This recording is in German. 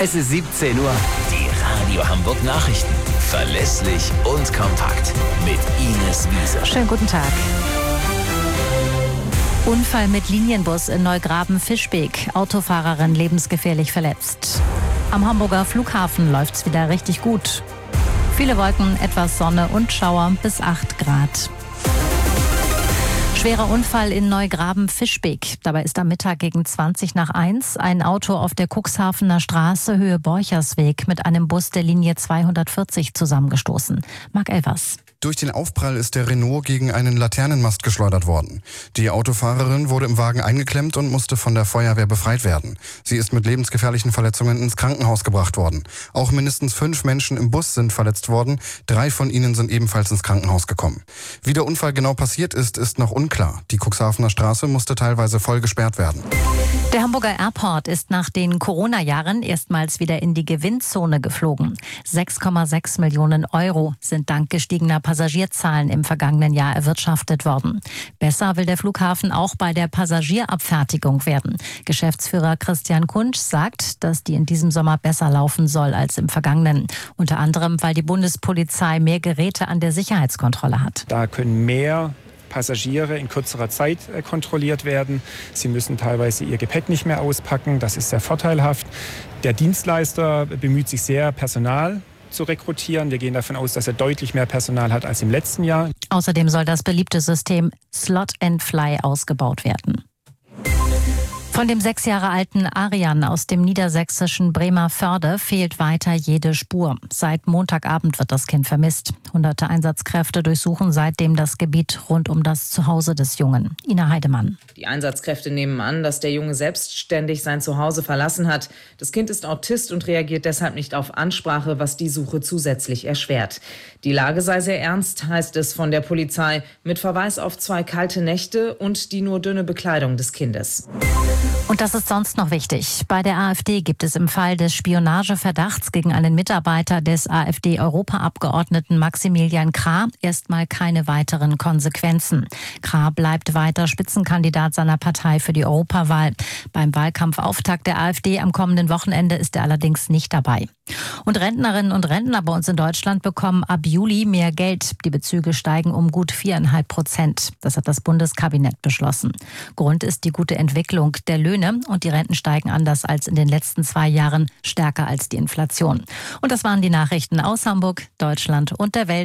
Es ist 17 Uhr. Die Radio Hamburg Nachrichten. Verlässlich und kompakt. Mit Ines Wiese. Schönen guten Tag. Unfall mit Linienbus in Neugraben-Fischbeek. Autofahrerin lebensgefährlich verletzt. Am Hamburger Flughafen läuft's wieder richtig gut. Viele Wolken, etwas Sonne und Schauer bis 8 Grad. Schwerer Unfall in Neugraben-Fischbeek. Dabei ist am Mittag gegen 20 nach 1 ein Auto auf der Cuxhavener Straße Höhe Borchersweg mit einem Bus der Linie 240 zusammengestoßen. Marc Elvers. Durch den Aufprall ist der Renault gegen einen Laternenmast geschleudert worden. Die Autofahrerin wurde im Wagen eingeklemmt und musste von der Feuerwehr befreit werden. Sie ist mit lebensgefährlichen Verletzungen ins Krankenhaus gebracht worden. Auch mindestens 5 Menschen im Bus sind verletzt worden. 3 von ihnen sind ebenfalls ins Krankenhaus gekommen. Wie der Unfall genau passiert ist noch unklar. Die Cuxhavener Straße musste teilweise voll gesperrt werden. Der Hamburger Airport ist nach den Corona-Jahren erstmals wieder in die Gewinnzone geflogen. 6,6 Millionen Euro sind dank gestiegener Passagierzahlen im vergangenen Jahr erwirtschaftet worden. Besser will der Flughafen auch bei der Passagierabfertigung werden. Geschäftsführer Christian Kunsch sagt, dass die in diesem Sommer besser laufen soll als im vergangenen. Unter anderem, weil die Bundespolizei mehr Geräte an der Sicherheitskontrolle hat. Da können mehr Passagiere in kürzerer Zeit kontrolliert werden. Sie müssen teilweise ihr Gepäck nicht mehr auspacken. Das ist sehr vorteilhaft. Der Dienstleister bemüht sich sehr, Personal zu rekrutieren. Wir gehen davon aus, dass er deutlich mehr Personal hat als im letzten Jahr. Außerdem soll das beliebte System Slot and Fly ausgebaut werden. Von dem 6 Jahre alten Arian aus dem niedersächsischen Bremervörde fehlt weiter jede Spur. Seit Montagabend wird das Kind vermisst. Hunderte Einsatzkräfte durchsuchen seitdem das Gebiet rund um das Zuhause des Jungen. Ina Heidemann. Die Einsatzkräfte nehmen an, dass der Junge selbstständig sein Zuhause verlassen hat. Das Kind ist Autist und reagiert deshalb nicht auf Ansprache, was die Suche zusätzlich erschwert. Die Lage sei sehr ernst, heißt es von der Polizei, mit Verweis auf 2 kalte Nächte und die nur dünne Bekleidung des Kindes. Und das ist sonst noch wichtig. Bei der AfD gibt es im Fall des Spionageverdachts gegen einen Mitarbeiter des AfD-Europaabgeordneten Maximilian Krah erstmal keine weiteren Konsequenzen. Krah bleibt weiter Spitzenkandidat seiner Partei für die Europawahl. Beim Wahlkampfauftakt der AfD am kommenden Wochenende ist er allerdings nicht dabei. Und Rentnerinnen und Rentner bei uns in Deutschland bekommen ab Juli mehr Geld. Die Bezüge steigen um gut 4,5%. Das hat das Bundeskabinett beschlossen. Grund ist die gute Entwicklung der Löhne und die Renten steigen anders als in den letzten 2 Jahren stärker als die Inflation. Und das waren die Nachrichten aus Hamburg, Deutschland und der Welt.